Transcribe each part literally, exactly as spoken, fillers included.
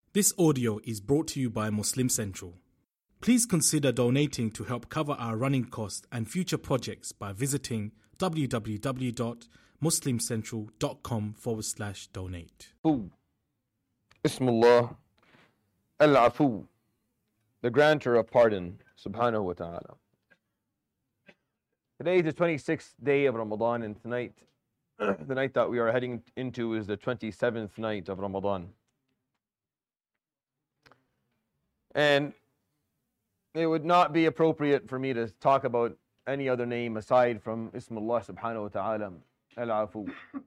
This audio is brought to you by Muslim Central. Please consider donating to help cover our running costs and future projects by visiting www.muslimcentral.com forward slash donate. Ismullah Al-Afu, the granter of pardon, subhanahu wa ta'ala. Today is the twenty-sixth day of Ramadan, and tonight, the night that we are heading into is the twenty-seventh night of Ramadan. And it would not be appropriate for me to talk about any other name aside from Ismullah subhanahu wa ta'ala, Al-Afu.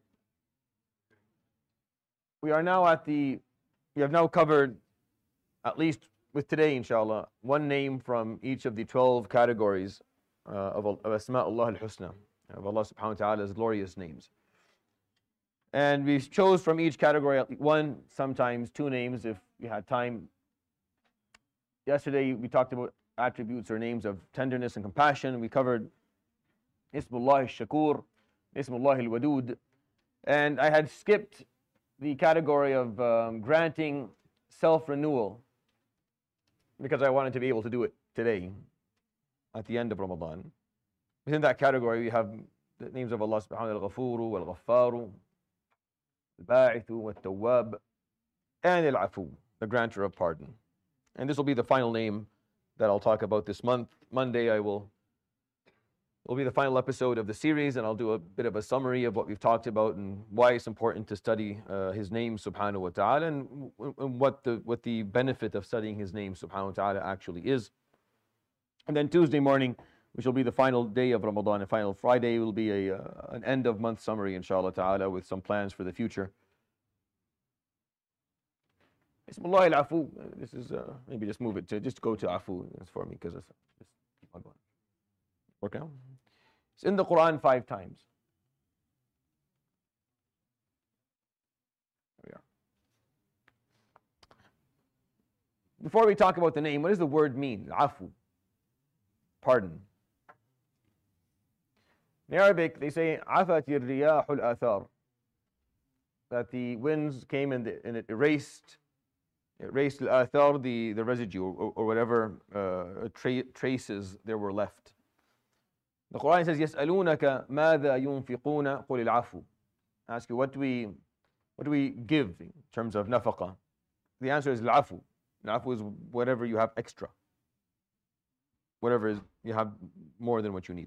We are now at the, we have now covered, at least with today inshallah, one name from each of the twelve categories uh, of, of Asma'ullah al-Husna, of Allah subhanahu wa ta'ala's glorious names. And we chose from each category one, sometimes two names if we had time. Yesterday we talked about attributes or names of tenderness and compassion. We covered Ismullah al-Shakur, Ismullah al-Wadud, and I had skipped the category of um, granting self-renewal because I wanted to be able to do it today at the end of Ramadan. Within that category we have the names of Allah subhanahu wa ta'ala, al-Ghafuru, wal-Ghaffaru, al-Ba'ithu, wal-Tawwab, and al-Afu, the granter of pardon. And this will be the final name that I'll talk about this month. Monday I will, will be the final episode of the series, and I'll do a bit of a summary of what we've talked about and why it's important to study uh, His name subhanahu wa ta'ala, and, and what, the, what the benefit of studying His name subhanahu wa ta'ala actually is. And then Tuesday morning, which will be the final day of Ramadan, and final Friday will be a, uh, an end of month summary inshallah ta'ala with some plans for the future. Ismullah al-Afu, this is, uh, maybe just move it to, just go to Afu for me because it's, just keep on going. Work out. It's in the Quran five times. There we are. Before we talk about the name, what does the word mean? Afu, pardon. In Arabic, they say, Afatir riyahul athar, that the winds came and, the, and it erased Erased al-athar, the, the residue, or, or whatever uh, tra traces there were left. The Quran says, يَسْأَلُونَكَ مَاذَا يُنْفِقُونَ قُلِ الْعَفُ. Ask you, what do we, what do we give in terms of nafaqah? The answer is al-afu. Al-afu is whatever you have extra. Whatever is, you have more than what you need.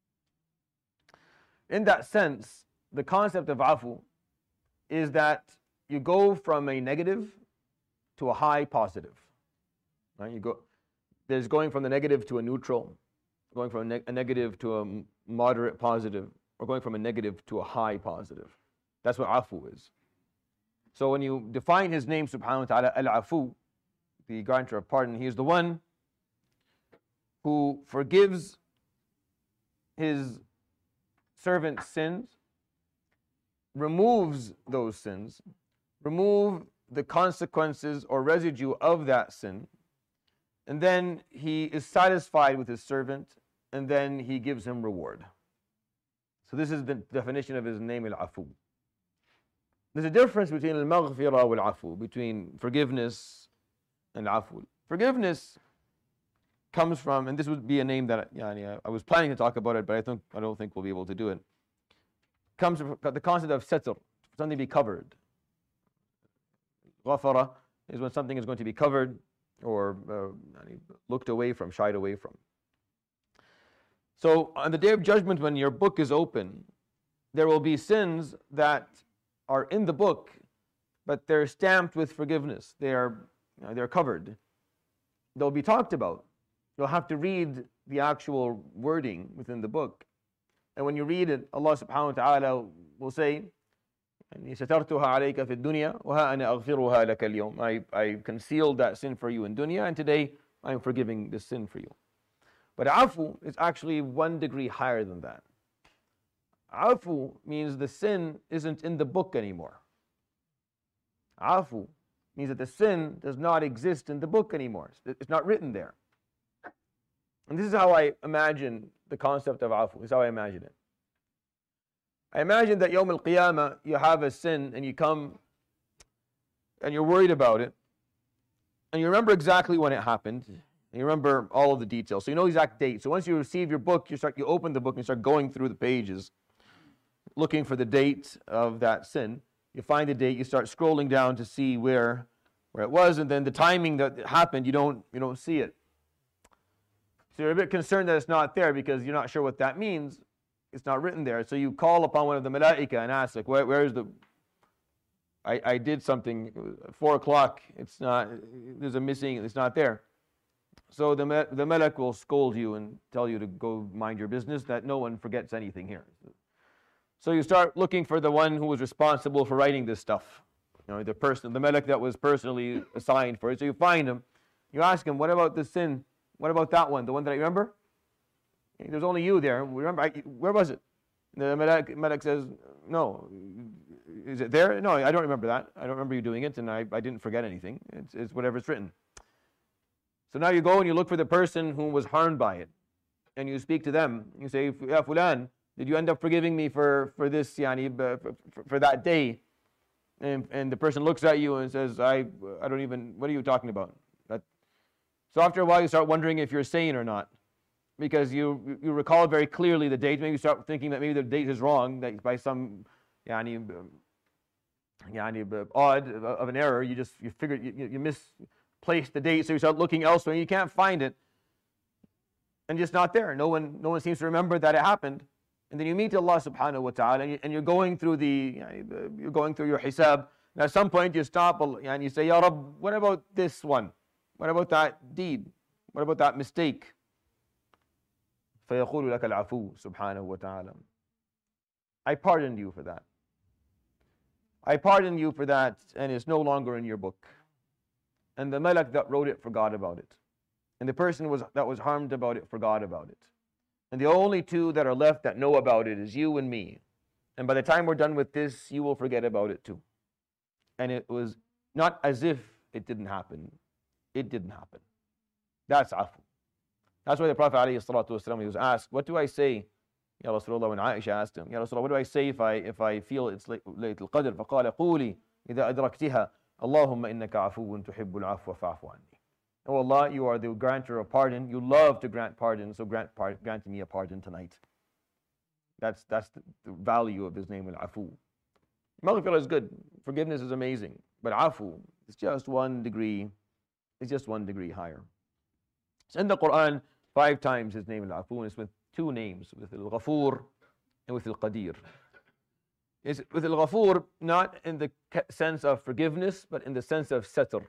In that sense, the concept of afu is that you go from a negative to a high positive. Right? You go, there's going from the negative to a neutral, going from a, neg a negative to a moderate positive, or going from a negative to a high positive. That's what afu is. So when you define His name subhanahu wa ta'ala, al-afu, the granter of pardon, He is the one who forgives His servant's sins, removes those sins, remove the consequences or residue of that sin, and then He is satisfied with His servant, and then He gives him reward. So this is the definition of His name, al-Afu. There's a difference between al-Maghfirah wal-Afu, between forgiveness and afu. Forgiveness comes from, and this would be a name that yani, I was planning to talk about it, but I, think, I don't think we'll be able to do it. Comes from the concept of satr, something to be covered. Ghafara is when something is going to be covered or uh, looked away from, shied away from. So on the Day of Judgment, when your book is open, there will be sins that are in the book, but they're stamped with forgiveness. They are, you know, they're covered. They'll be talked about. You'll have to read the actual wording within the book. And when you read it, Allah subhanahu wa ta'ala will say, I, I concealed that sin for you in dunya, and today I am forgiving this sin for you. But afu is actually one degree higher than that. Afu means the sin isn't in the book anymore. Afu means that the sin does not exist in the book anymore. It's not written there. And this is how I imagine the concept of afu. This is how I imagine it. I imagine that Yawm al-Qiyamah, you have a sin and you come and you're worried about it. and you remember exactly when it happened, and you remember all of the details, so you know the exact date. So once you receive your book, you start, you open the book and you start going through the pages, looking for the date of that sin. You find the date, you start scrolling down to see where, where it was, and then the timing that it happened, you don't, you don't see it. So you're a bit concerned that it's not there because you're not sure what that means. It's not written there. So you call upon one of the malaika and ask, like, where, where is the, I, I did something, it was four o'clock, it's not, there's a missing, it's not there. So the, the malak will scold you and tell you to go mind your business, that no one forgets anything here. So you start looking for the one who was responsible for writing this stuff. You know, the person, the malak that was personally assigned for it. So you find him, you ask him, what about this sin? What about that one? The one that I remember? There's only you there. Remember, I, where was it? The malak, malak says, no. Is it there? No, I don't remember that. I don't remember you doing it, and I, I didn't forget anything. It's, it's whatever's written. So now you go and you look for the person who was harmed by it. And you speak to them. You say, Ya Fulan, did you end up forgiving me for, for this, yani, for, for, for that day? And, and the person looks at you and says, I, I don't even, what are you talking about? That, so after a while you start wondering if you're sane or not. Because you, you recall very clearly the date. Maybe you start thinking that maybe the date is wrong, that by some yani, yani, odd of an error, you just, you figure, you, you misplaced the date, so you start looking elsewhere and you can't find it. And it's not there. No one, no one seems to remember that it happened. And then you meet Allah subhanahu wa ta'ala, and, you, and you're going through the, you're going through your hisab. And at some point you stop and you say, Ya Rabb, what about this one? What about that deed? What about that mistake? فَيَقُولُ لَكَ الْعَفُوُّ سُبْحَانَهُ وَتَعَالَى. I pardoned you for that. I pardoned you for that, and it's no longer in your book. And the malak that wrote it forgot about it. And the person was, that was harmed about it forgot about it. And the only two that are left that know about it is you and me. And by the time we're done with this, you will forget about it too. And it was not as if it didn't happen. It didn't happen. That's afu. That's why the Prophet ﷺ, he was asked, what do I say? Ya Rasulullah, when Aisha asked him, Ya Rasulullah, what do I say if I, if I feel it's Laylatul Qadr? فَقَالَ قُولِي إِذَا أَدْرَكْتِهَا اللَّهُمَّ إِنَّكَ عَفُوٌّ تُحِبُّ الْعَفْوَ فَاعْفُ عَنِّي. Oh Allah, you are the granter of pardon. You love to grant pardon, so grant, grant me a pardon tonight. That's, that's the, the value of his name, Al-Afu. Maghfirah is good. Forgiveness is amazing. But Afu is just one degree, it's just one degree higher. So in the Quran, five times his name Al-Afu, and it's with two names, with Al-Ghafur and with Al-Qadir. It's with Al-Ghafur, not in the sense of forgiveness, but in the sense of satr.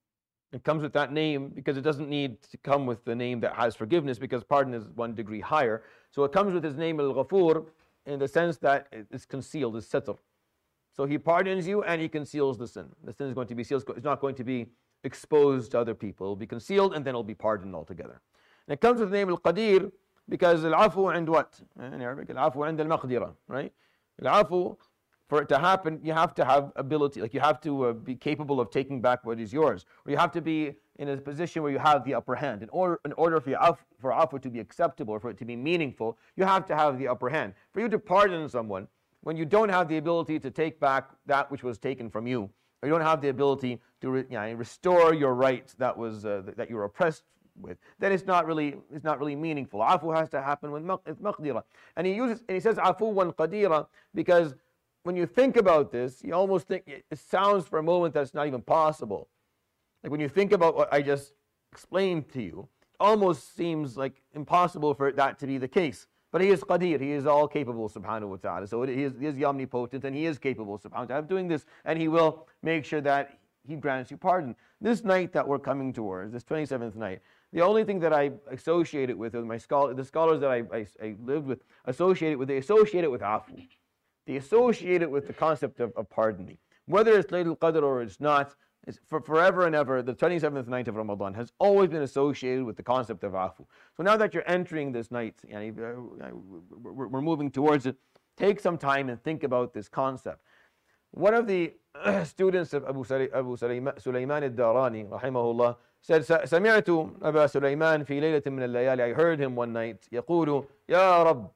It comes with that name because it doesn't need to come with the name that has forgiveness, because pardon is one degree higher. So it comes with his name Al-Ghafur in the sense that it's concealed, it's satr. So he pardons you and he conceals the sin. The sin is going to be sealed, it's not going to be exposed to other people. It will be concealed and then it will be pardoned altogether. And it comes with the name Al-Qadir because Al-Afu and what? In Arabic, Al-Afu and Al-Maqdira, right? Al-Afu, for it to happen, you have to have ability, like you have to uh, be capable of taking back what is yours. Or you have to be in a position where you have the upper hand. In order, in order for, afu, for afu to be acceptable, or for it to be meaningful, you have to have the upper hand. For you to pardon someone, when you don't have the ability to take back that which was taken from you, or you don't have the ability to re, you know, restore your rights that, was, uh, that you were oppressed with, then it's not really, it's not really meaningful. Afu has to happen with maqdira. And he uses, and he says afu wa qadira because when you think about this, you almost think, it sounds for a moment that it's not even possible. Like when you think about what I just explained to you, it almost seems like impossible for that to be the case. But he is Qadir, he is all capable, subhanahu wa ta'ala. So he is, he is omnipotent and he is capable, subhanahu wa ta'ala, of doing this. And he will make sure that he grants you pardon. This night that we're coming towards, this twenty-seventh night, the only thing that I associate it with, with my scholar, the scholars that I, I, I lived with, associate it with, they associate it with afu. They associate it with the concept of, of pardoning. Whether it's Laylatul Qadr or it's not, it's for forever and ever, the twenty-seventh night of Ramadan has always been associated with the concept of afu. So now that you're entering this night, yani, uh, we're moving towards it, take some time and think about this concept. One of the students of Abu, Abu Sulaiman al-Darani, rahimahullah, said, سمعت أبا سليمان في ليلة من الليالي, I heard him one night, يقول يا رب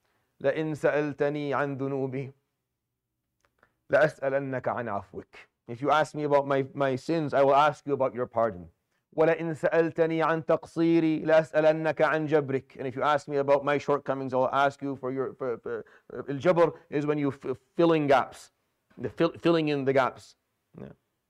لئن سألتني عن ذنوبي لأسألنك عن عفوك. If you ask me about my, my sins, I will ask you about your pardon. وَلَئِن سَأَلْتَنِي عَنْ تَقْصِيرِي لَأَسْأَلَنَّكَ عَنْ جَبْرِكَ. And if you ask me about my shortcomings, I'll ask you for your... For, for, uh, al-jabr is when you f- filling gaps. The fill, filling in the gaps. Yeah.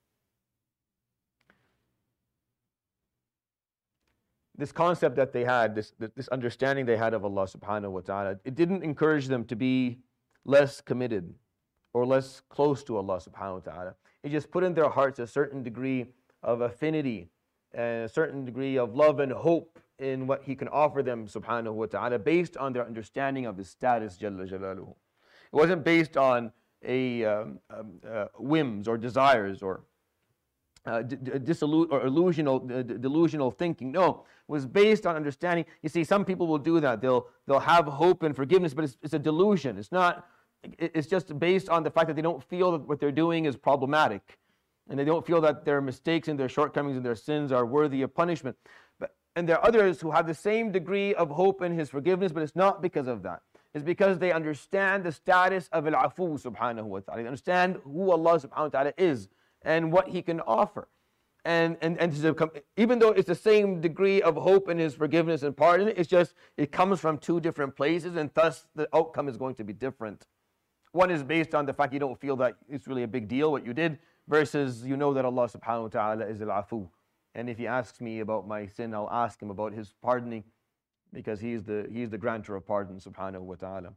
This concept that they had, this, this understanding they had of Allah subhanahu wa ta'ala, it didn't encourage them to be less committed or less close to Allah subhanahu wa ta'ala. It just put in their hearts a certain degree of affinity and a certain degree of love and hope in what He can offer them subhanahu wa ta'ala based on their understanding of His status jalla jalaluhu. It wasn't based on a um, um, uh, whims or desires or uh, d- d- disillu- or illusional, uh, d- delusional thinking. No, it was based on understanding. You see, some people will do that. They'll they'll have hope and forgiveness, but it's, it's a delusion. It's not. It's just based on the fact that they don't feel that what they're doing is problematic, and they don't feel that their mistakes and their shortcomings and their sins are worthy of punishment. But and there are others who have the same degree of hope in His forgiveness, but it's not because of that. It's because they understand the status of al-afu subhanahu wa ta'ala. They understand who Allah subhanahu wa ta'ala is and what He can offer. And and and to come, even though it's the same degree of hope in His forgiveness and pardon, it's just it comes from two different places, and thus the outcome is going to be different. One is based on the fact you don't feel that it's really a big deal what you did, versus you know that Allah subhanahu wa ta'ala is al-afu. And if He asks me about my sin, I'll ask Him about His pardoning, because He is the He is the grantor of pardon subhanahu wa ta'ala.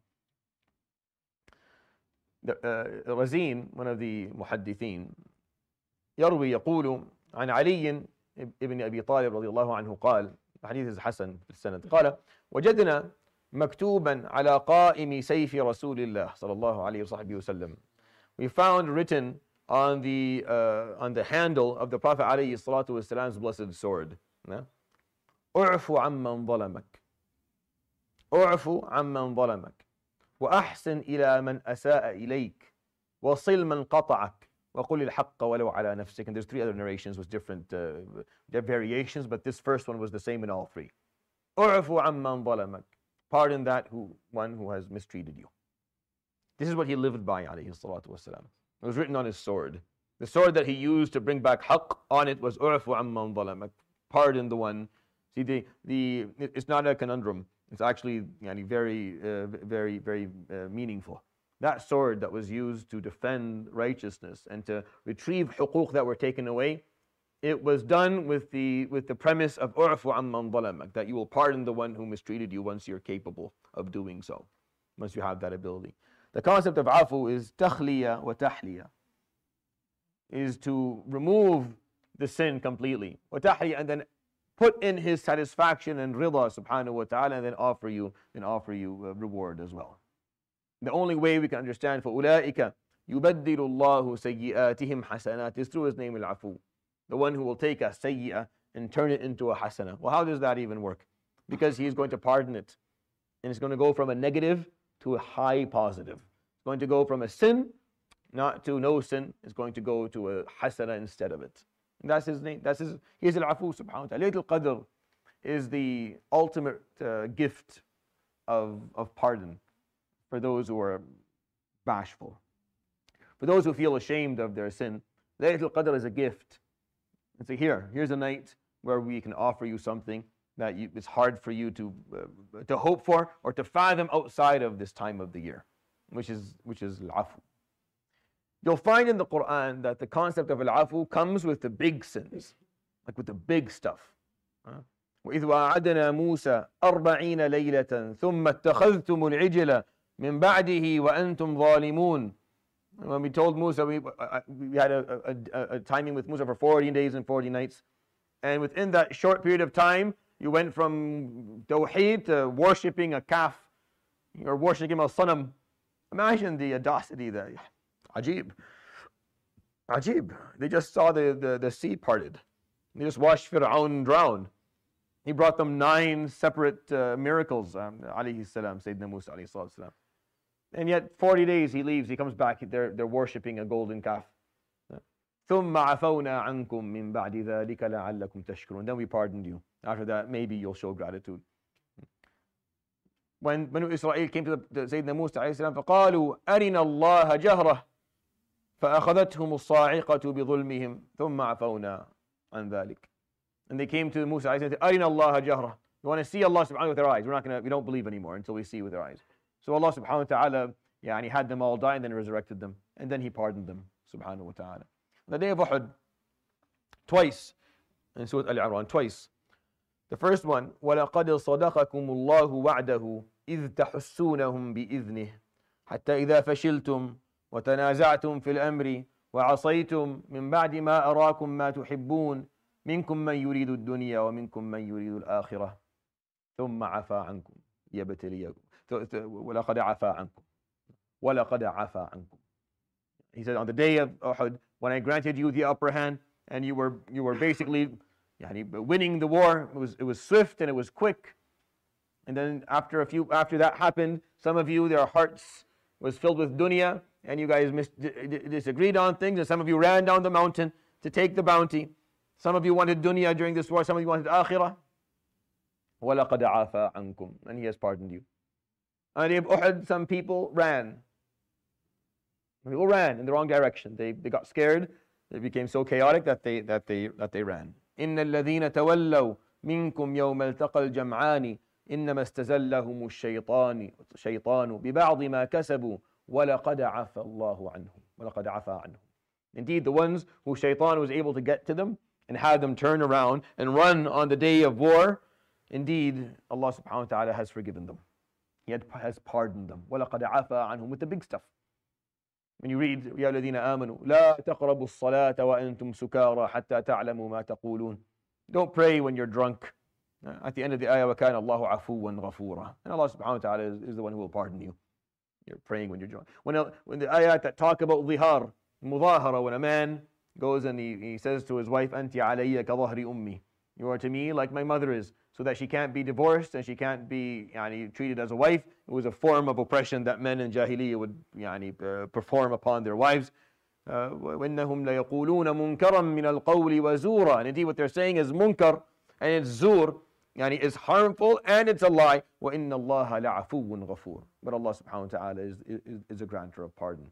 The, uh, Razin, one of the muhaddithin, يروي يقول عن علي ابن أبي طالب رضي الله عنه قال, حديث حسن في السند, قال وجدنا مكتوبا على قائم سيف رسول الله صلى الله عليه وصحبه وسلم. We found written on the uh, on the handle of the Prophet عليه الصلاة والسلام's blessed sword, اعف عمن ظلمك اعف عمن ظلمك وأحسن إلى من أساء إليك وصل من قطعك وقل الحق ولو على نفسك. And there's three other narrations with different uh, variations, but this first one was the same in all three. اعف عمن ظلمك. Pardon that who one who has mistreated you. This is what he lived by, alayhi salatu wasalam. It was written on his sword. The sword that he used to bring back haqq, on it was u'fu amman zalamak. Pardon the one. See, the, the it's not a conundrum. It's actually yani, very, uh, very, very uh, meaningful. That sword that was used to defend righteousness and to retrieve huquq that were taken away, it was done with the with the premise of u'fu amman zalamak, that you will pardon the one who mistreated you once you're capable of doing so, once you have that ability. The concept of afu is takhliya wa tahliya, is to remove the sin completely, wa tahliya, and then put in His satisfaction and rida subhanahu wa ta'ala, and then offer you and offer you a reward as well. The only way we can understand فَأُولَٰئِكَ يُبَدِّلُ اللَّهُ سَيِّئَاتِهِمْ حَسَنَاتٍ is through His name al-afu, the one who will take a sayyi'ah and turn it into a hasana. Well, how does that even work? Because He is going to pardon it, and it's going to go from a negative to a high positive. It's going to go from a sin, not to no sin. It's going to go to a hasana instead of it. And that's His name. That's His. He is al-afu subhanahu wa ta'ala. Laylatul Qadr is the ultimate uh, gift of of pardon for those who are bashful, for those who feel ashamed of their sin. Laylatul Qadr is a gift. It's a here. Here's a night where we can offer you something that you, it's hard for you to uh, to hope for or to fathom outside of this time of the year, which is which is al-afu. You'll find in the Quran that the concept of al-afu comes with the big sins, like with the big stuff. وَإِذْ وَعَدْنَا مُوسَى أَرْبَعِينَ لَيْلَةً ثُمَّ اتَّخَذْتُمُ الْعِجْلَ مِنْ بَعْدِهِ وَأَنْتُمْ ظَالِمُونَ. When we told Musa, we, we had a, a, a timing with Musa for forty days and forty nights. And within that short period of time, you went from Tawheed to worshipping a calf, or worshipping a sanam. Imagine the audacity there. Ajib. Ajib. They just saw the, the, the sea parted. They just watched Fir'aun drown. He brought them nine separate uh, miracles, um, alayhi salam, Sayyidina Musa alayhi salam. And yet, forty days he leaves, he comes back, they're, they're worshipping a golden calf. ثُمَّ عَفَوْنَا عَنْكُمْ مِنْ بَعْدِ ذَلِكَ لَعَلَّكُمْ تَشْكُرُونَ. Then we pardoned you. After that, maybe you'll show gratitude. When Banu Israel came to the, the Sayyidina Musa alayhi salam, فَقَالُوا أَرِنَا اللَّهَ جَهْرَةً فَأَخَذَتْهُمُ الصَّاعِقَةُ بِظُلْمِهِمْ ثُمَّ عَفَوْنَا عَنْ ذَلِكَ. And they came to Musa and said, Arina Allah jahra. We want to see Allah subhanahu wa ta'ala with our eyes. We're not gonna, we don't believe anymore until we see with our eyes. So Allah subhanahu wa ta'ala, yeah, and he had them all die and then resurrected them. And then he pardoned them, subhanahu wa ta'ala. On the day of Uhud, twice, in Surah Al-Imran, twice. The first one, وَلَقَدْ صَدَقَكُمُ اللَّهُ وَعْدَهُ إِذْ تَحُسُّونَهُم بِإِذْنِهِ حَتَّى إِذَا فَشِلْتُمْ وَتَنَازَعْتُمْ فِي الْأَمْرِ وَعَصَيْتُمْ مِنْ بَعْدِ مَا أَرَاكُمْ مَا تُحِبُّونَ مِنْكُمْ مَنْ يُرِيدُ الدُّنْيَا وَمِنْكُمْ مَنْ يُرِيدُ الْآخِرَةَ ثُمَّ عَفَا عَنْكُمْ يَبْتَلِيَكُمْ وَلَقَدْ عَفَا عَنْكُمْ وَلَقَدْ عَفَا عَنْكُمْ. He said, on the day of Uhud, when I granted you the upper hand and you were you were basically yani, winning the war, it was it was swift and it was quick. And then after a few after that happened, some of you, their hearts was filled with dunya, and you guys mis- disagreed on things, and some of you ran down the mountain to take the bounty. Some of you wanted dunya during this war, some of you wanted akhirah. وَلَقَدْ عَافَا عَنْكُمْ. And he has pardoned you. On the day of Uhud, some people ran. People ran in the wrong direction. They, they got scared. They became so chaotic that they that they that they ran. إِنَّ الَّذِينَ تَوَلَّوْا مِنْكُمْ يَوْمَ الْتَقَى الْجَمْعَانِ إِنَّمَا اسْتَزَلَّهُمُ الشَّيْطَانُ شَيْطَانُ بِبَعْضِ مَا كَسَبُوا وَلَقَدْ عَفَى اللَّهُ عَنْهُمْ وَلَقَدْ عَفَى عَنْهُمْ. Indeed, the ones who Shaitan was able to get to them and had them turn around and run on the day of war, indeed, Allah subhanahu wa ta'ala has forgiven them. He has pardoned them. وَلَقَدْ عَفَى عَنْهُمْ, with the big stuff. When you read, يَا الَّذِينَ آمَنُوا لَا تَقْرَبُوا الصَّلَاةَ وَأَنْتُمْ سُكَارَى حَتَّى تَعْلَمُوا مَا تَقُولُونَ. Don't pray when you're drunk. At the end of the ayah, وَكَانَ اللَّهُ عَفُوًّا غَفُورًا. And Allah subhanahu wa ta'ala is, is the one who will pardon you. You're praying when you're drunk. When, when the ayat that talk about dhihar, mudahara, when a man goes and he, he says to his wife, أَنْتِ عَلَيَّ كَظَهْرِ أُمِّي. You are to me like my mother is, so that she can't be divorced and she can't be yani, treated as a wife. It was a form of oppression that men in Jahiliyyah would yani, uh, perform upon their wives. وَإِنَّهُمْ لَيَقُولُونَ مُنْكَرًا مِنَ الْقَوْلِ وَزُورًا. And indeed what they're saying is munkar and it's zur, yani it's harmful and it's a lie. وَإِنَّ اللَّهَ لَعَفُوٌّ غَفُورٌ. But Allah subhanahu wa ta'ala is, is, is a granter of pardon.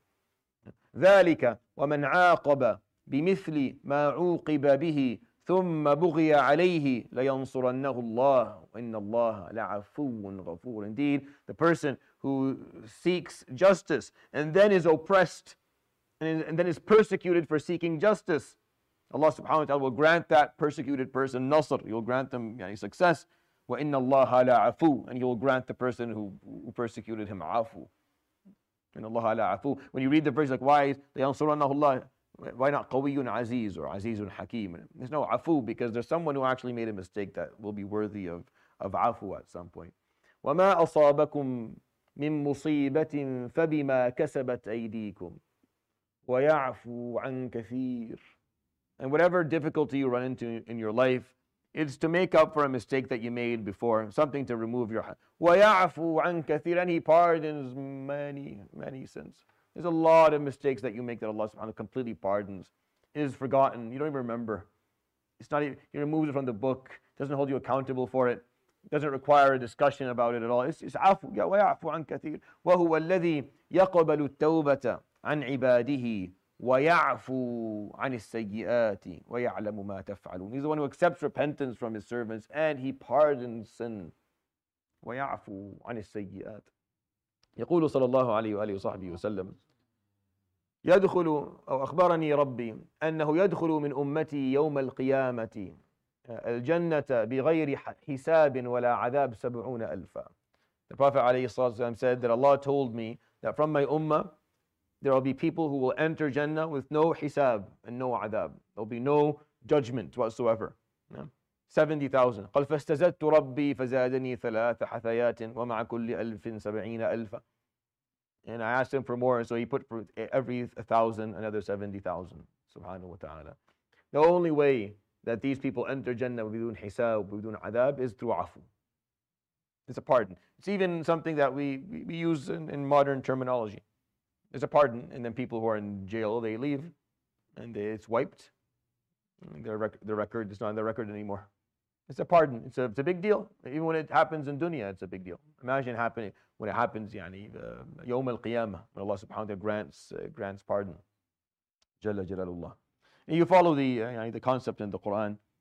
ذَلِكَ وَمَنْ عَاقَبَ بِمِثْلِ مَا عُوقِبَ بِهِ ثُمَّ بُغِيَ عَلَيْهِ لَيَنْصُرَنَّهُ اللَّهُ وَإِنَّ اللَّهَ لَعَفُوٌّ غَفُورٌ. Indeed, the person who seeks justice and then is oppressed and, and then is persecuted for seeking justice, Allah subhanahu wa ta'ala will grant that persecuted person nasr. He will grant them yani, success. وَإِنَّ اللَّهَ لَعَفُوٌّ. And He will grant the person who, who persecuted him afu. إِنَّ اللَّهَ لَعَفُوٌّ. When you read the verse, like, why is لَيَنْصُرَنَّهُ اللَّهُ? Why not Qawiyun Aziz or Azizun Hakim? There's no afu because there's someone who actually made a mistake that will be worthy of, of afu at some point. وَمَا أَصَابَكُم مِّن مُّصِيبَةٍ فَبِمَا كَسَبَتْ أَيْدِيكُمْ وَيَعْفُو عَن كَثِيرٍ. And whatever difficulty you run into in your life, it's to make up for a mistake that you made before, something to remove your hand. وَيَعْفُو عَن كَثِيرٍ. And He pardons many, many sins. There's a lot of mistakes that you make that Allah subhanahu wa ta'ala completely pardons. It is forgotten. You don't even remember. It's not even, He removes it from the book. Doesn't hold you accountable for it. Doesn't require a discussion about it at all. It's, it's afu. وَيَعْفُو عَن كَثِيرٍ وَهُوَ الَّذِي يَقْبَلُ التَّوْبَةَ عَنْ عِبَادِهِ وَيَعْفُو عَنِ السَّيِّئَاتِ وَيَعْلَمُ مَا تَفْعَلُونَ. He's the one who accepts repentance from His servants and He pardons sin. وَيَعْفُو عَنِ السَّيِّئَاتِ. يقول صلى الله عليه وآله وصحبه وسلم يدخل أو أخبرني ربي أنه يدخل من أمتي يوم القيامة الجنة بغير حساب ولا عذاب سبعون ألفا. The Prophet ﷺ said that Allah told me that from my ummah there will be people who will enter Jannah with no hisab and no adab. There will be no judgment whatsoever. seventy thousand. قال فاستزدت ربي فزادني ثلاث حثيات ومع كل ألف سبعين ألفا. And I asked Him for more, so He put for every thousand another seventy thousand. Subhanahu wa ta'ala. The only way that these people enter Jannah بدون حساب بدون adab is through afu. It's a pardon. It's even something that we, we, we use in, in modern terminology. There's a pardon, and then people who are in jail, they leave, and they, it's wiped. Their, rec- their record is not on their record anymore. It's a pardon. It's a, it's a big deal. Even when it happens in dunya, it's a big deal. Imagine happening when it happens, yani, uh, Yawm al-Qiyamah, when Allah subhanahu wa ta'ala grants, uh, grants pardon. Jalla Jalalullah. And you follow the, uh, yani, the concept in the Quran.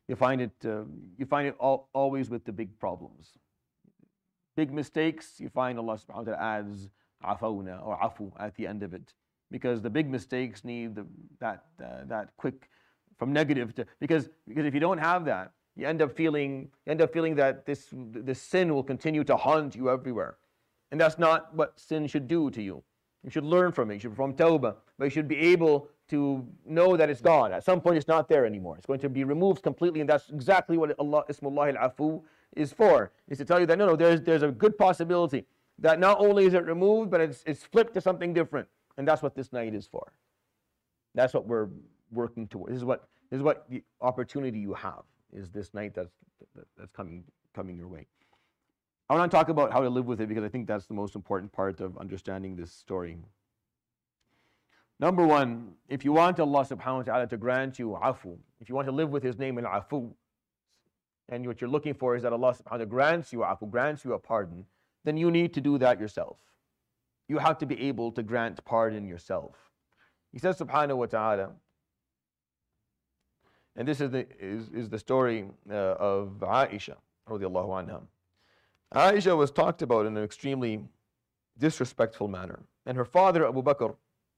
You find it, uh, you find it all, always with the big problems. Big mistakes, you find Allah subhanahu wa ta'ala adds afawna or afu at the end of it. Because the big mistakes need the, that, uh, that quick, from negative to, because, because if you don't have that, you end up feeling, you end up feeling that this, this sin will continue to haunt you everywhere. And that's not what sin should do to you. You should learn from it. You should perform tawbah, but you should be able to know that it's gone. At some point, it's not there anymore. It's going to be removed completely, and that's exactly what Allah, Ismullah al-Afu, is for. Is to tell you that no, no, there's there's a good possibility that not only is it removed, but it's it's flipped to something different, and that's what this night is for. That's what we're working towards. This is what this is what the opportunity you have is this night that's that's coming coming your way. I want to talk about how to live with it because I think that's the most important part of understanding this story. Number one, if you want Allah subhanahu wa ta'ala to grant you afu, if you want to live with His name al-afu, and what you're looking for is that Allah subhanahu wa ta'ala grants you afu, grants you a pardon, then you need to do that yourself. You have to be able to grant pardon yourself. He says subhanahu wa ta'ala, and this is the, is, is the story uh, of Aisha radiallahu anha. Aisha was talked about in an extremely disrespectful manner. And her father, Abu Bakr,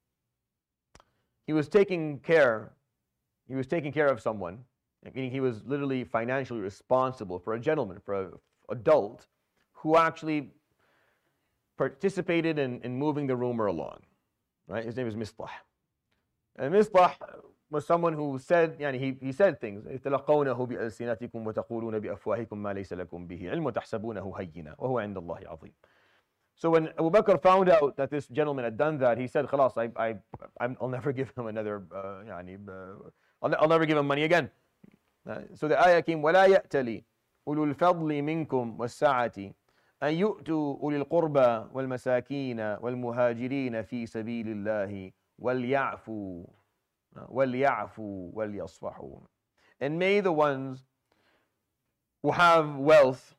he was taking care, he was taking care of someone, meaning he was literally financially responsible for a gentleman, for an adult, who actually participated in, in moving the rumor along. Right? His name is Mistah. And Mistah was someone who said, يعني he, he said things, تلقونه بألسنتكم وتقولون بأفواهكم ما ليس لكم به علم وتحسبونه هينا وهو عند الله عظيم. So when Abu Bakr found out that this gentleman had done that, he said, خلاص, I, I, I'll never give him another, uh, يعني, uh, I'll, I'll never give him money again. Uh, so the ayah came, ولا يأتلي أولو الفضل منكم والسعة أن يؤتوا أولي القربى والمساكين والمهاجرين في سبيل الله وليعفوا وَلْيَعْفُوا وَلْيَصْفَحُوا. And may the ones who have wealth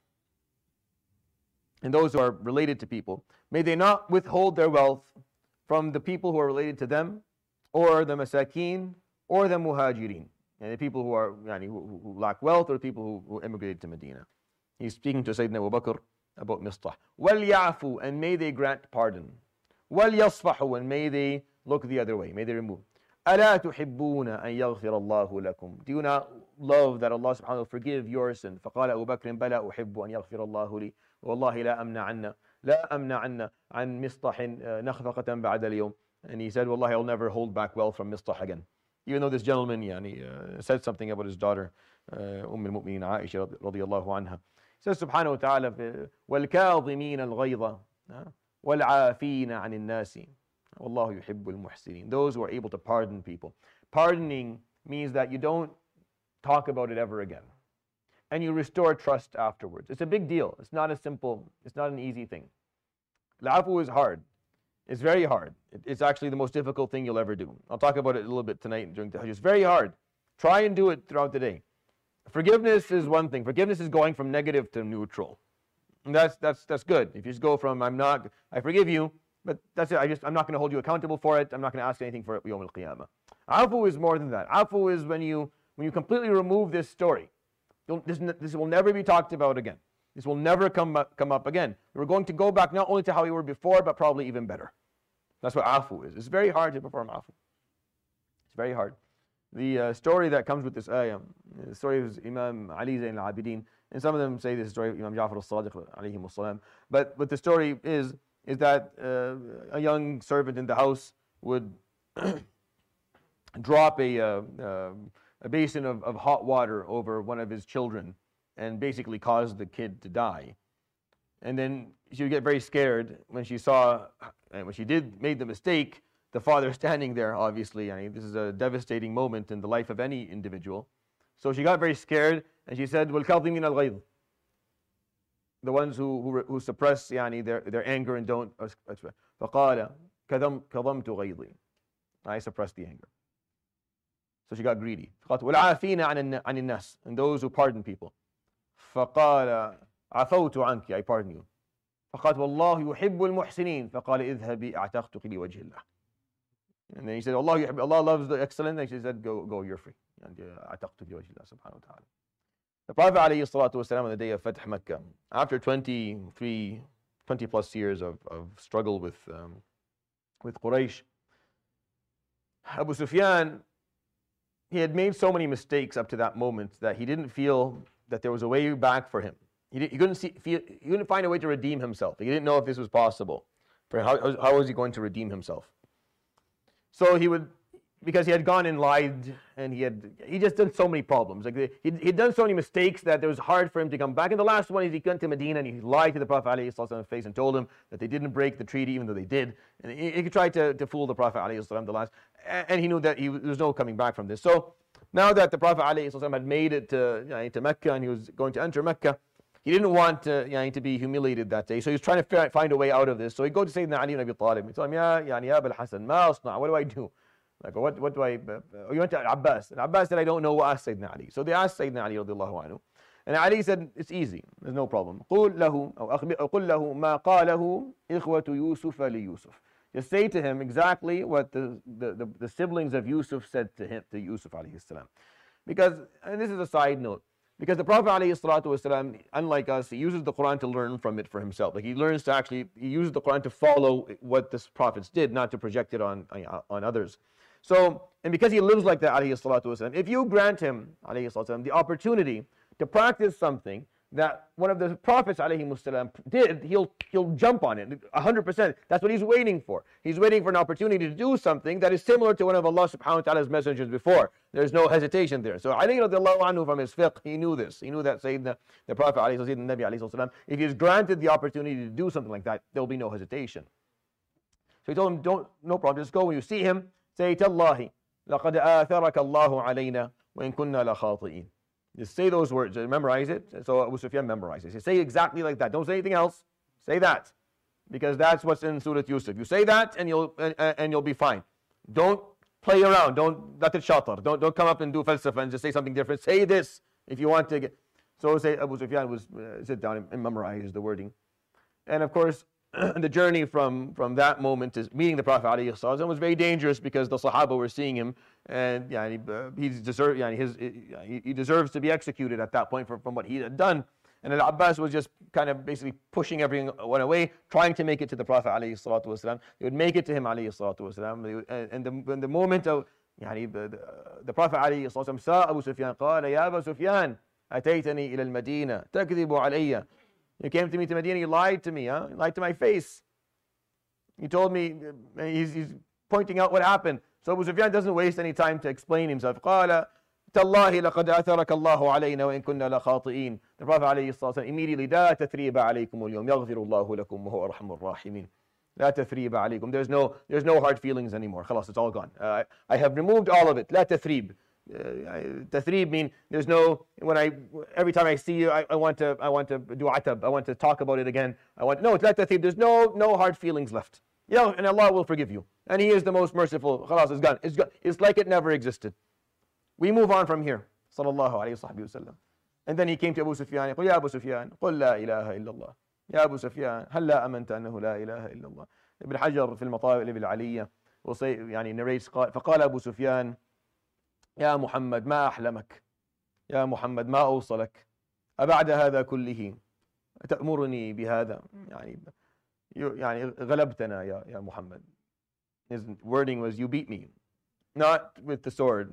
and those who are related to people, may they not withhold their wealth from the people who are related to them, or the masakeen, or the muhajirin, and the people who are yani, who, who lack wealth, or people who, who immigrated to Medina. He's speaking to Sayyidina Abu Bakr about Mistah. وَلْيَعْفُوا, and may they grant pardon. وَلْيَصْفَحُوا, and may they look the other way, may they remove. أَلَا تُحِبُّونَ أَن يَغْفِرَ اللَّهُ لَكُمْ. Do you not love that Allah subhanahu wa ta'ala forgive your sin? فقال أبو بكر بلى أحب أن يغفر الله لي والله لا أمنعن لا أمنعن عن مصطح نخفقة بعد اليوم. And he said, Wallahi, I'll never hold back wealth from Mistah again. Even though this gentleman yani, uh, said something about his daughter, uh, Umm al-Mu'mineen Aisha radiyallahu anha. He says subhanahu wa ta'ala, وَالْكَاظِمِينَ الْغَيْظَ وَالْعَافِينَ عَنِ النَّاسِ Wallahu yuhibbul muhsinin. Those who are able to pardon people. Pardoning means that you don't talk about it ever again. And you restore trust afterwards. It's a big deal. It's not a simple, it's not an easy thing. L'afu is hard. It's very hard. It's actually the most difficult thing you'll ever do. I'll talk about it a little bit tonight during the Hajj. It's very hard. Try and do it throughout the day. Forgiveness is one thing. Forgiveness is going from negative to neutral. And that's that's that's good. If you just go from I'm not, I forgive you, but that's it. I just, I'm not going to hold you accountable for it. I'm not going to ask anything for it. Yawm al-Qiyamah. Afu is more than that. Afu is when you when you completely remove this story. This, this will never be talked about again. This will never come up, come up again. We're going to go back not only to how we were before, but probably even better. That's what afu is. It's very hard to perform afu. It's very hard. The uh, story that comes with this ayah, the story of Imam Ali Zayn al-Abidin, and some of them say this is the story of Imam Ja'far al-Sadiq alayhi salam. But what the story is, is that uh, a young servant in the house would drop a, uh, uh, a basin of, of hot water over one of his children and basically cause the kid to die. And then she would get very scared when she saw, and when she did, made the mistake, the father standing there, obviously. I mean, this is a devastating moment in the life of any individual. So she got very scared and she said, وَالْكَاظِمِينَ الْغَيْظِ, the ones who, who, who suppress yani, their, their anger and don't express. فَقَالَ كَظَمْتُ غَيْظِي, I suppressed the anger. So she got greedy. وَالْعَافِينَ عَنِ النَّاسِ, and those who pardon people. فَقَالَ عَفَوْتُ عَنْكِ, I pardon you. فَقَالَ وَاللَّهُ يُحِبُّ الْمُحْسِنِينَ فَقَالَ اذْهَبِي أَعْتَقْتُكِ لِوَجْهِ اللَّهِ. And then he said, Allah, Allah loves the excellent. And she said, go, go, you're free. And أَعْتَقْتُكِ لِوَجْهِ اللَّهِ subhanahu wa ta'ala. The Prophet ﷺ on the day of Fath Makkah, after twenty-three, twenty plus years of, of struggle with, um, with Quraysh, Abu Sufyan, he had made so many mistakes up to that moment that he didn't feel that there was a way back for him. He, didn't, he, couldn't, see, feel, he couldn't find a way to redeem himself. He didn't know if this was possible. For how, how was he going to redeem himself? So he would, because he had gone and lied, and he had he just did so many problems. Like he he'd done so many mistakes that it was hard for him to come back. And the last one is he went to Medina and he lied to the Prophet ﷺ's face and told him that they didn't break the treaty, even though they did. And he, he tried to, to fool the Prophet ﷺ the last, and he knew that he, there was no coming back from this. So now that the Prophet ﷺ had made it to, you know, to Mecca and he was going to enter Mecca, he didn't want to, you know, to be humiliated that day. So he was trying to find a way out of this. So he'd go to Sayyidina Ali ibn Abi Talib. He'd tell him, Ya, yani, ya Abul Hasan, ma asna, what do I do? Like, what, what do I, uh, you went to Abbas. And Abbas said, I don't know what asked Sayyidina Ali. So they asked Sayyidina Ali radiallahu anhu. And Ali said, it's easy, there's no problem. قُلْ لَهُ أو قُلْ لَهُ مَا قَالَهُ إِخْوَةُ يُوسُفَ لِيُوسُف. Just say to him exactly what the, the, the, the siblings of Yusuf said to him, to Yusuf alayhi salam. Because, and this is a side note, because the Prophet ﷺ, unlike us, he uses the Quran to learn from it for himself. Like he learns to actually, he uses the Quran to follow what the prophets did, not to project it on, on others. So, and because he lives like that, ﷺ, if you grant him, ﷺ, the opportunity to practice something that one of the prophets ﷺ did, he'll, he'll jump on it, one hundred percent. That's what he's waiting for. He's waiting for an opportunity to do something that is similar to one of Allah subhanahu wa ta'ala's messengers before. There's no hesitation there. So Ali radiallahu anhu from his fiqh, he knew this. He knew that Sayyidina, the Prophet ﷺ, Nabi ﷺ, if he's granted the opportunity to do something like that, there'll be no hesitation. So he told him, don't, no problem, just go when you see him, say, Tallahi, لَقَدْ آثَرَكَ اللَّهُ عَلَيْنَا وَإِن كُنَّا لَخَاطِئِينَ. Just say those words, memorize it. So Abu Sufyan memorizes it. Say exactly like that. Don't say anything else. Say that. Because that's what's in Surah Yusuf. You say that and you'll and, and you'll be fine. Don't play around. Don't let it shatar. Don't don't come up and do falsafa and just say something different. Say this if you want to get. So say Abu Sufyan was uh, sit down and, and memorize the wording. And of course, the journey from, from that moment to meeting the Prophet ﷺ was very dangerous because the Sahaba were seeing him, and yeah, he, uh, he's deserve, yeah, his, he, he deserves to be executed at that point from, from what he had done. And Al-Abbas was just kind of basically pushing everyone away, trying to make it to the Prophet ﷺ. They would make it to him ﷺ. And, and the, when the moment of يعني, the, the Prophet ﷺ saw Abu Sufyan, قال يا أبا سفيان أتيتني إلى المدينة تكذب علي. You came to me to Medina, you lied to me, huh? You lied to my face. You told me, he's, he's pointing out what happened. So Abu Sufyan doesn't waste any time to explain himself. قال تالله لقد أثرك الله علينا وإن كنا لخاطئين. The Prophet ﷺ immediately, لا تثريب عليكم اليوم يغفر الله لكم وهو أرحم الراحمين. لا تثريب عليكم. There's no, there's no hard feelings anymore. خلاص, it's all gone. Uh, I have removed all of it. لا تثريب. Tathrib mean there's no, when I, every time I see you, I, I want to, I want to do atab, I want to talk about it again. I want, no, it's not tathrib, there's no, no hard feelings left. Yeah, and Allah will forgive you. And He is the most merciful. Khalas, it's gone. It's gone. It's like it never existed. We move on from here. Sallallahu alayhi wa sallam. And then he came to Abu Sufyan. قل يا أبو سفيان قل لا إله إلا الله. يا أبو سفيان هل لا أمنت أنه لا إله إلا الله. Ibn Hajar في المطالب العلية will say, يعني narrates, فقال أبو سفيان يا محمد ما أحلمك يا محمد ما أوصلك أبعد هذا كله تأمرني بهذا يعني يعني غلبتنا يا يا محمد. His wording was, you beat me, not with the sword.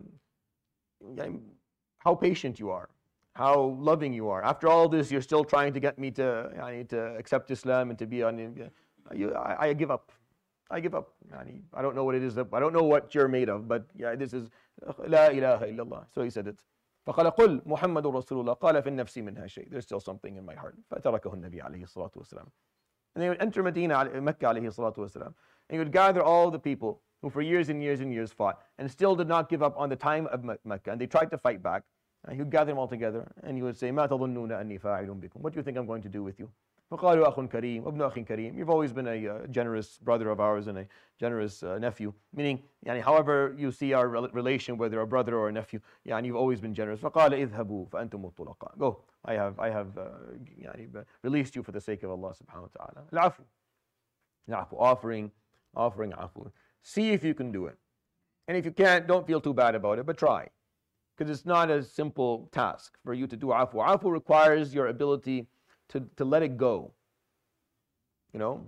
How patient you are, how loving you are. After all this, you're still trying to get me to, يعني, to accept Islam and to be on. You, I, I give up. I give up. يعني, I don't know what it is. I don't know what you're made of, but yeah, this is لا إله إلا الله. So he said it. فقال قل محمد رسول الله قال في النفس منها شيء. There's still something in my heart. فتركه النبي عليه الصلاة والسلام. And they would enter Medina, Mecca عليه الصلاة والسلام. And he would gather all the people who for years and years and years fought and still did not give up on the time of Mecca. And they tried to fight back. And he would gather them all together and he would say, ما تظنون أني فاعل بكم. What do you think I'm going to do with you? فقالوا أخ كريم وابن أخ كريم. You've always been a uh, generous brother of ours and a generous uh, nephew. Meaning, يعني, however you see our relation, whether a brother or a nephew, يعني, you've always been generous. فقال اذهبوا فأنتم الطلقاء. Go. I have, I have uh, يعني, released you for the sake of Allah subhanahu wa ta'ala. العفو. العفو. Offering, offering afu. See if you can do it. And if you can't, don't feel too bad about it, but try. because it's not a simple task for you to do afu. Afu requires your ability to, to let it go. You know?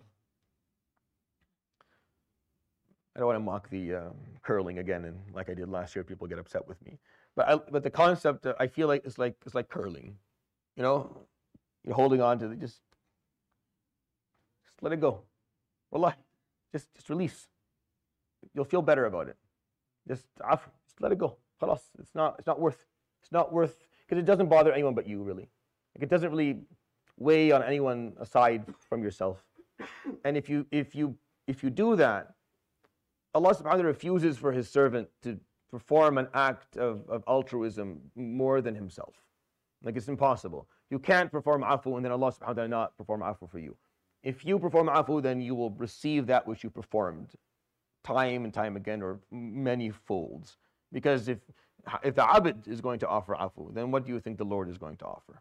I don't want to mock the um, curling again, and like I did last year, people get upset with me. But I, but the concept, uh, I feel like it's like it's like curling. You know, you're holding on to the, just just let it go. Wallah, just just release. You'll feel better about it. Just just let it go. Khalas, it's not it's not worth it's not worth because it doesn't bother anyone but you really. Like it doesn't really weigh on anyone aside from yourself. And if you if you if you do that, Allah subhanahu wa ta'ala refuses for His servant to perform an act of, of altruism more than himself. Like it's impossible. You can't perform afu and then Allah subhanahu wa ta'ala not perform afu for you. If you perform afu, then you will receive that which you performed time and time again, or many folds. Because if if the abd is going to offer afu, then what do you think the Lord is going to offer?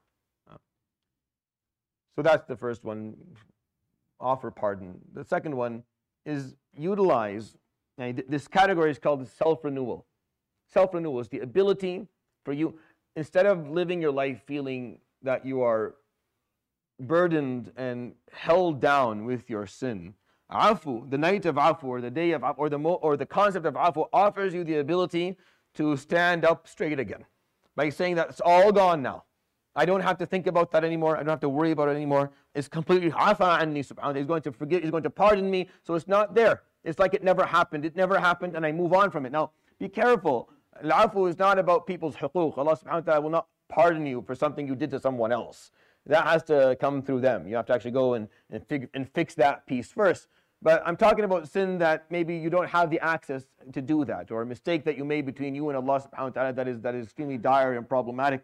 So that's the first one, offer pardon. The second one is utilize. This category is called self-renewal. Self-renewal is the ability for you, instead of living your life feeling that you are burdened and held down with your sin. Afu, the night of afu, or the day of afu, or the, mo- or the concept of afu offers you the ability to stand up straight again. By saying that it's all gone now. I don't have to think about that anymore. I don't have to worry about it anymore. It's completely afa anni subhanahu. He's going to forgive, He's going to pardon me, so it's not there. It's like it never happened. It never happened, and I move on from it. Now, be careful. Al-afu is not about people's huquq. Allah subhanahu wa ta'ala will not pardon you for something you did to someone else. That has to come through them. You have to actually go and, and, fig- and fix that piece first. But I'm talking about sin that maybe you don't have the access to do that, or a mistake that you made between you and Allah subhanahu wa ta'ala that is, that is extremely dire and problematic.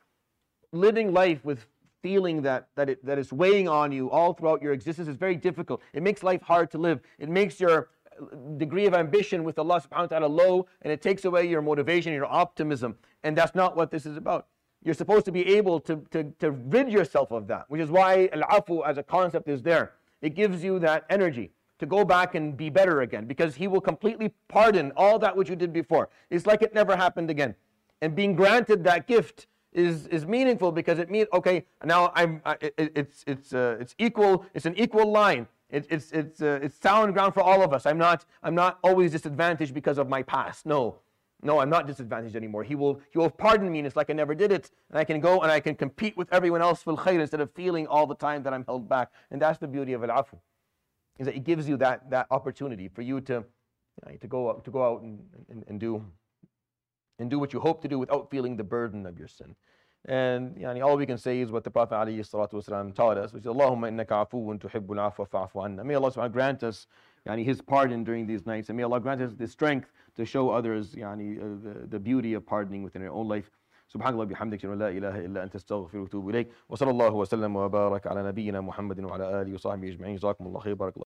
Living life with feeling that, that, it, that it's weighing on you all throughout your existence is very difficult. It makes life hard to live. It makes your degree of ambition with Allah subhanahu wa ta'ala low, and it takes away your motivation, your optimism. And that's not what this is about. You're supposed to be able to, to, to rid yourself of that, which is why al-afu as a concept is there. It gives you that energy to go back and be better again, because He will completely pardon all that which you did before. It's like it never happened again. And being granted that gift is is meaningful, because it means, okay, now I'm I, it, it's it's uh, it's equal. It's an equal line. It, it's it's uh, it's sound ground for all of us. I'm not I'm not always disadvantaged because of my past. No, no, I'm not disadvantaged anymore. He will He will pardon me, and it's like I never did it. And I can go and I can compete with everyone else fil khair instead of feeling all the time that I'm held back. And that's the beauty of al-afu, is that it gives you that that opportunity for you to you know, to go out, to go out and, and, and do. and do what you hope to do without feeling the burden of your sin. And yani, all we can say is what the Prophet ﷺ taught us, which is Allahumma innaka afuwun tuhibbul afwa fa'fu anna. May Allah subhanahu grant us yani, His pardon during these nights, and may Allah grant us the strength to show others yani, uh, the, the beauty of pardoning within our own life. Subhanallah bihamdik shanu la ilaha illa anta astaghfiruka wa atubu ilayk. Wa sallallahu wa sallam wa barak ala nabiyyina Muhammadin wa ala alihi wa sahbihi ajma'in. Jazakumullahu khair.